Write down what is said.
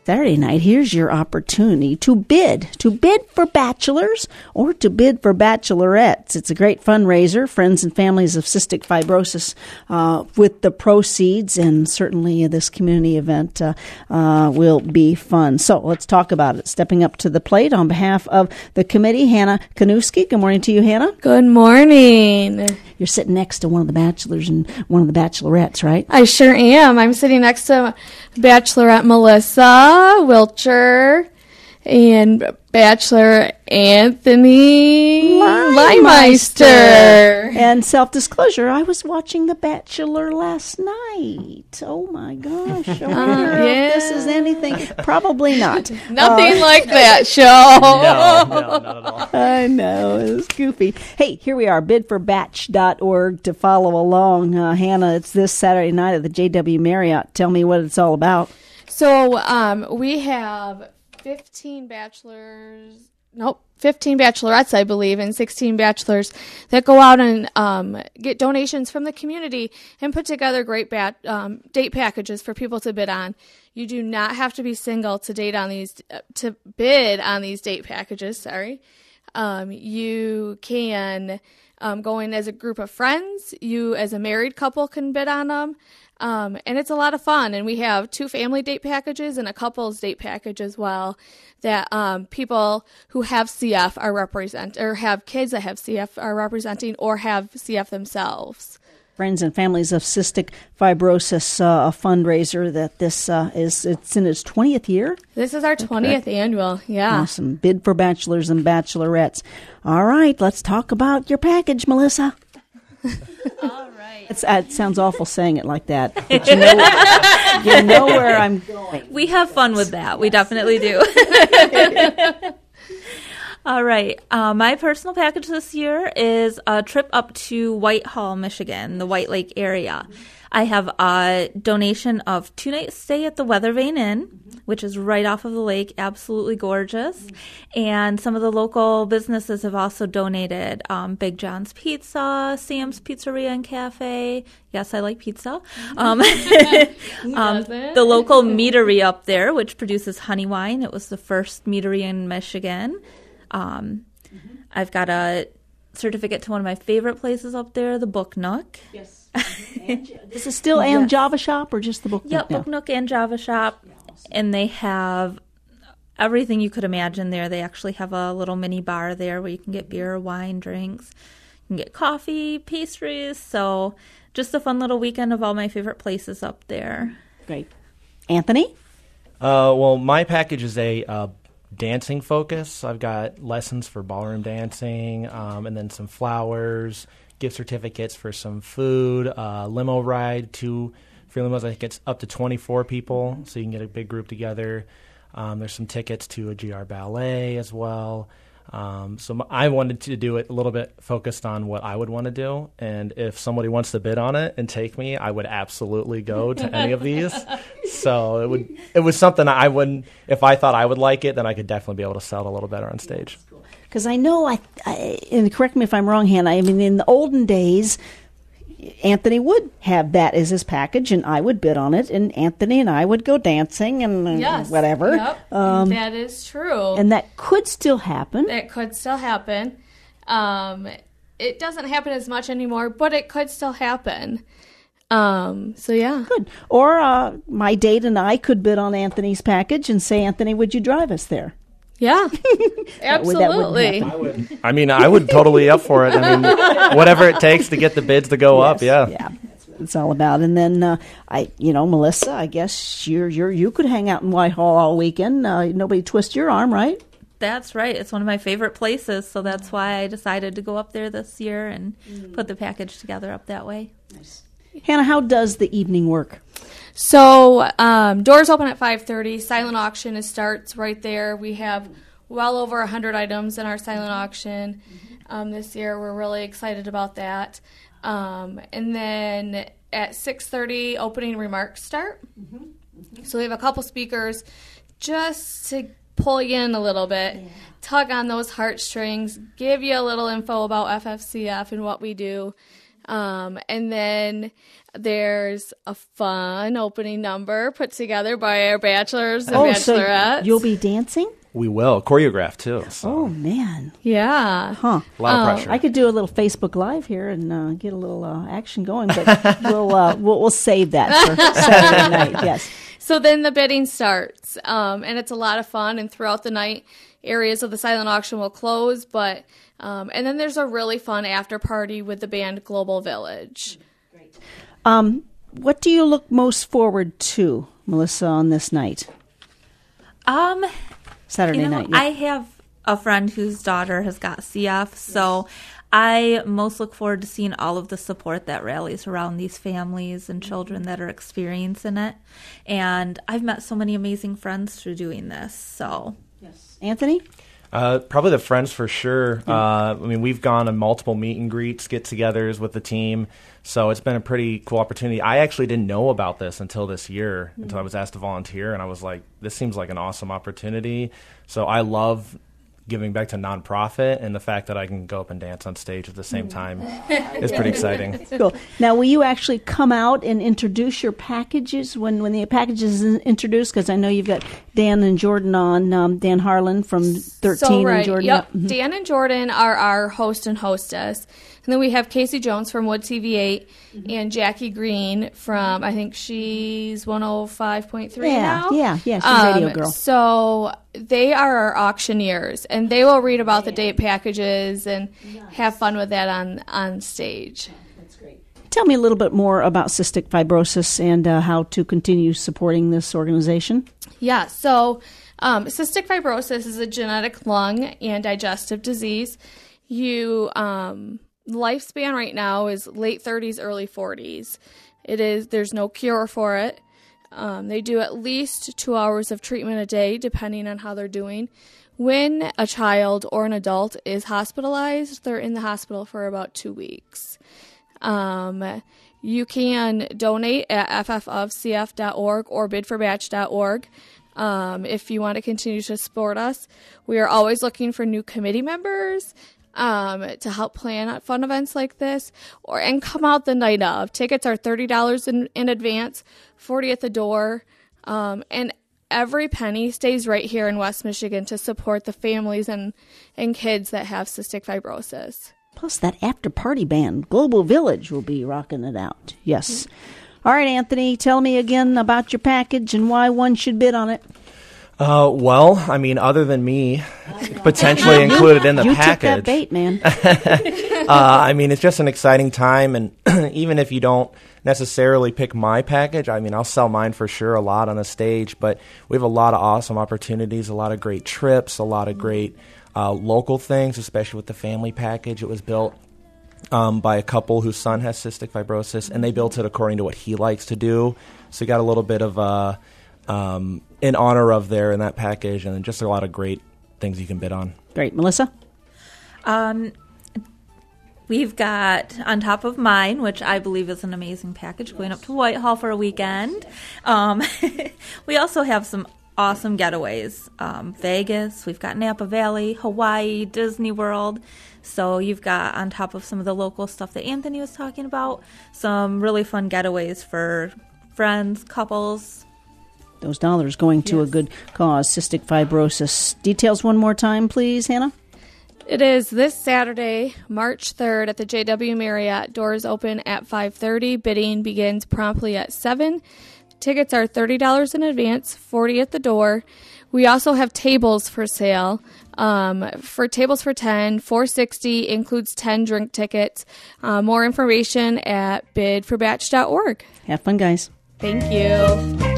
Saturday night, here's your opportunity to bid for bachelors or to bid for bachelorettes. It's a great fundraiser, Friends and Families of Cystic Fibrosis, with the proceeds, and certainly this community event will be fun. So let's talk about it. Stepping up to the plate on behalf of the committee, Hannah Kanuski. Good morning to you, Hannah. Good morning. You're sitting next to one of the bachelors and one of the bachelorettes, right? I sure am. I'm sitting next to Bachelorette Melissa Wilcher and Bachelor Anthony Leimeister. And self-disclosure, I was watching The Bachelor last night. Oh, my gosh. I wonder if this is anything. Probably not. Nothing like that show. No, not at all. I know. It was goofy. Hey, here we are, bidforbatch.org to follow along. Hannah, it's this Saturday night at the JW Marriott. Tell me what it's all about. So we have 15 bachelorettes, I believe, and 16 bachelors that go out and get donations from the community and put together great date packages for people to bid on. You do not have to be single to bid on these date packages. Sorry, you can go in as a group of friends. You, as a married couple, can bid on them. And it's a lot of fun. And we have 2 family date packages and a couples date package as well that people who have CF or have kids that have CF are representing or have CF themselves. Friends and Families of Cystic Fibrosis, a fundraiser that it's in its 20th year. This is our 20th annual, yeah. Awesome. Bid for bachelors and bachelorettes. All right, let's talk about your package, Melissa. All right. It sounds awful saying it like that, but you know where I'm going. We have fun with that. We definitely do. All right. My personal package this year is a trip up to Whitehall, Michigan, the White Lake area. I have a donation of 2-night stay at the Weather Vane Inn, which is right off of the lake, absolutely gorgeous. And some of the local businesses have also donated Big John's Pizza, Sam's Pizzeria and Cafe. Yes, I like pizza. The local meadery up there, which produces honey wine. It was the first meadery in Michigan. I've got a certificate to one of my favorite places up there, the Book Nook. Yes. This is still and Java Shop or just the Book Nook? Yep, Book Nook and Java Shop. And they have everything you could imagine there. They actually have a little mini bar there where you can get beer, wine, drinks. You can get coffee, pastries. So just a fun little weekend of all my favorite places up there. Great. Anthony? Well, my package is a dancing focus. I've got lessons for ballroom dancing, and then some flowers, gift certificates for some food, limo ride, 2 free limos. I think it's up to 24 people, so you can get a big group together. There's some tickets to a GR ballet as well. So I wanted to do it a little bit focused on what I would want to do, and if somebody wants to bid on it and take me, I would absolutely go to any of these. So it was something I wouldn't, if I thought I would like it, then I could definitely be able to sell it a little better on stage. Because I know, and correct me if I'm wrong, Hannah, I mean, in the olden days, Anthony would have that as his package, and I would bid on it, and Anthony and I would go dancing and whatever. Yep, that is true. And that could still happen. It could still happen. It doesn't happen as much anymore, but it could still happen. So, yeah. Good. Or my date and I could bid on Anthony's package and say, Anthony, would you drive us there? Yeah, absolutely. I would totally up for it. I mean, whatever it takes to get the bids to go up. Yeah. That's what it's all about. And then Melissa, I guess you could hang out in Whitehall all weekend. Nobody twist your arm, right? That's right. It's one of my favorite places, so that's why I decided to go up there this year and put the package together up that way. Nice. Hannah, how does the evening work? So doors open at 5:30. Silent auction starts right there. We have well over 100 items in our silent auction this year. We're really excited about that. And then at 6:30, opening remarks start. So we have a couple speakers just to pull you in a little bit, tug on those heartstrings, give you a little info about FFCF and what we do. And then there's a fun opening number put together by our bachelors and bachelorettes. So you'll be dancing? We will. Choreograph, too. So. Oh, man. Yeah. Huh. A lot of pressure. I could do a little Facebook Live here and get a little action going, but we'll save that for Saturday night. Yes. So then the bidding starts, and it's a lot of fun. And throughout the night, areas of the silent auction will close, but and then there's a really fun after party with the band Global Village. Great. What do you look most forward to, Melissa, on this night? Saturday night. Yeah. I have a friend whose daughter has got CF, so I most look forward to seeing all of the support that rallies around these families and children that are experiencing it. And I've met so many amazing friends through doing this. So, yes. Anthony? Probably the friends for sure. I mean, we've gone on multiple meet and greets, get-togethers with the team, so it's been a pretty cool opportunity. I actually didn't know about this until this year, until I was asked to volunteer, and I was like, this seems like an awesome opportunity. So I love giving back to nonprofit, and the fact that I can go up and dance on stage at the same time is pretty exciting. Cool. Now, will you actually come out and introduce your packages when the package is introduced? Because I know you've got Dan and Jordan on, Dan Harlan from 13 and Jordan. Yep. Mm-hmm. Dan and Jordan are our host and hostess. And then we have Casey Jones from Wood TV8 and Jackie Green from, I think she's 105.3 now. Yeah, she's a radio girl. So they are our auctioneers, and they will read about the date packages and have fun with that on stage. That's great. Tell me a little bit more about cystic fibrosis and how to continue supporting this organization. Yeah, so cystic fibrosis is a genetic lung and digestive disease. Lifespan right now is late 30s, early 40s. There's no cure for it. They do at least 2 hours of treatment a day, depending on how they're doing. When a child or an adult is hospitalized, they're in the hospital for about 2 weeks. You can donate at ffofcf.org or bidforbatch.org. If you want to continue to support us. We are always looking for new committee members to help plan fun events like this, and come out the night of. Tickets are $30 in advance, $40 at the door, and every penny stays right here in West Michigan to support the families and kids that have cystic fibrosis. Plus that after-party band, Global Village, will be rocking it out. Yes. All right, Anthony, tell me again about your package and why one should bid on it. Well, I mean, other than me potentially included in the package. You took that bait, man. I mean, it's just an exciting time, and even if you don't necessarily pick my package, I mean, I'll sell mine for sure a lot on the stage, but we have a lot of awesome opportunities, a lot of great trips, a lot of great local things, especially with the family package. It was built by a couple whose son has cystic fibrosis, and they built it according to what he likes to do. So you got a little bit of in honor of there in that package, and just a lot of great things you can bid on. Great. Melissa? We've got on top of mine, which I believe is an amazing package, going up to Whitehall for a weekend. We also have some awesome getaways. Vegas, we've got Napa Valley, Hawaii, Disney World. So you've got, on top of some of the local stuff that Anthony was talking about, some really fun getaways for friends, couples. Those dollars going to a good cause, cystic fibrosis. Details one more time, please, Hannah. It is this Saturday, March 3rd at the JW Marriott. Doors open at 5:30. Bidding begins promptly at 7. Tickets are $30 in advance, $40 at the door. We also have tables for sale. For tables for 10, $460 includes 10 drink tickets. More information at bidforbatch.org. Have fun, guys. Thank you.